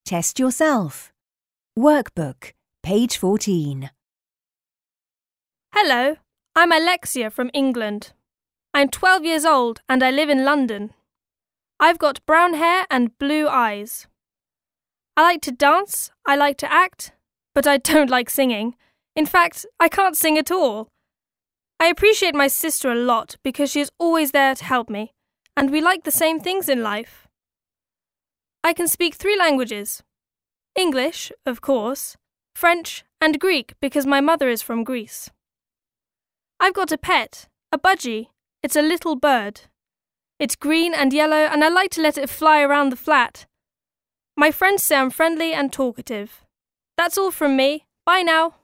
Test yourself. Workbook, page 14. Hello, I'm Alexia from England. I'm 12 years old and I live in London. I've got brown hair and blue eyes. I like to dance, I like to act, but I don't like singing. In fact, I can't sing at all. I appreciate my sister a lot because she is always there to help me, and we like the same things in life. I can speak 3 languages. English, of course, French and Greek because my mother is from Greece. I've got a pet, a budgie. It's a little bird. It's green and yellow and I like to let it fly around the flat. My friends say I'm friendly and talkative. That's all from me. Bye now.